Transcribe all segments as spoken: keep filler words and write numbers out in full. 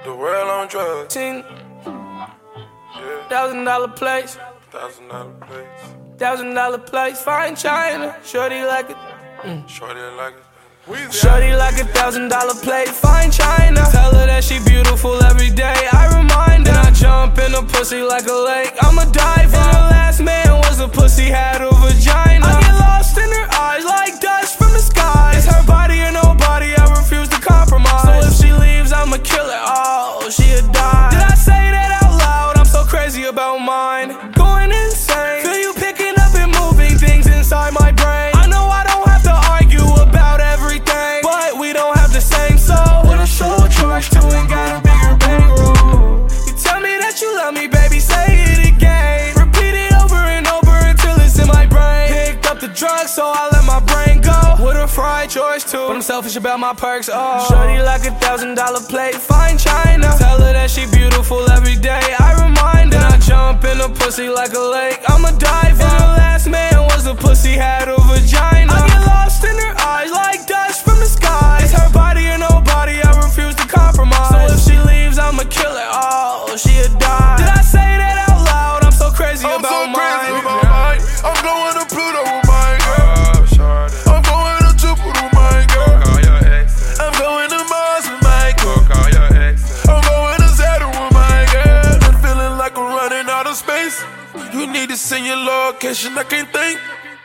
The world on drugs. Ten Yeah. thousand dollar place, Thousand dollar place. thousand dollar place. Fine China, shorty like it. Shorty like it. Weezy Shorty like a thousand dollar plate. Fine China. Tell her that she beautiful every day. I remind her. Then I jump in a pussy like a lake. I'm a diver. And her last man was a pussy, had a vagina. I get lost in her eyes like dust from the sky. It's her body or nobody, I refuse to compromise. So if she leaves, I'ma kill her. Oh, she'll die. Did I say that out loud? I'm so crazy about mine. Going insane. Feel you picking up and moving things inside my brain. I know I don't have to argue about everything, but we don't have the same soul. What a soul charge to and got a bigger bankroll. You tell me that you love me, baby, say it again. Repeat it over and over until it's in my brain. Picked up the drugs, so I let my brain go. With a fried choice too, but I'm selfish about my perks. Oh, shorty like a thousand dollar plate. Fine China. Tell her that she beautiful every day. I remind her. Then I jump in a pussy like a lake. I'm a diver. And her last man was a pussy, had a vagina. I get lost in her eyes like dust from the sky. It's her body or nobody, I refuse to compromise. So if she leaves, I'ma kill her. Oh, she'll die. Did I say that out loud? I'm so crazy I'm about so mine. crazy about mine. I'm going to Pluto with mine, girl. Oh, shorty. I'm going to Jupiter with mine, girl. Call your exes. I'm going to Mars with mine, girl. Call your exes. I'm going to Saturn with mine, girl. I'm feeling like I'm running out of space. You need to send your location, I can't think.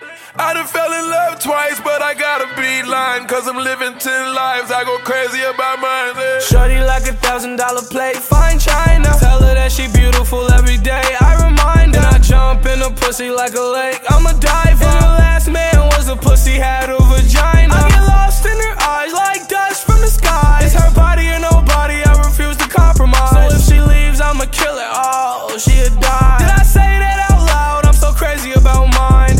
I done fell in love twice, but I gotta be lying, cause I'm living ten lives, I go crazy about mine, yeah. Shorty like a thousand dollar plate, fine China. Tell her that she beautiful every day, I remind her. Then I jump in a pussy like a lake, I'm a diver. And her last man was a pussy, had a vagina. I get lost in her eyes like dust from the sky. It's her body or nobody, I refuse to compromise. So if she leaves, I'ma kill her, oh, she'll die. Did I say that out loud? I'm so crazy about mine.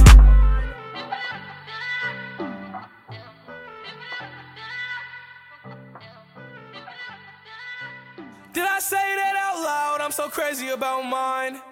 Did I say that out loud? I'm so crazy about mine.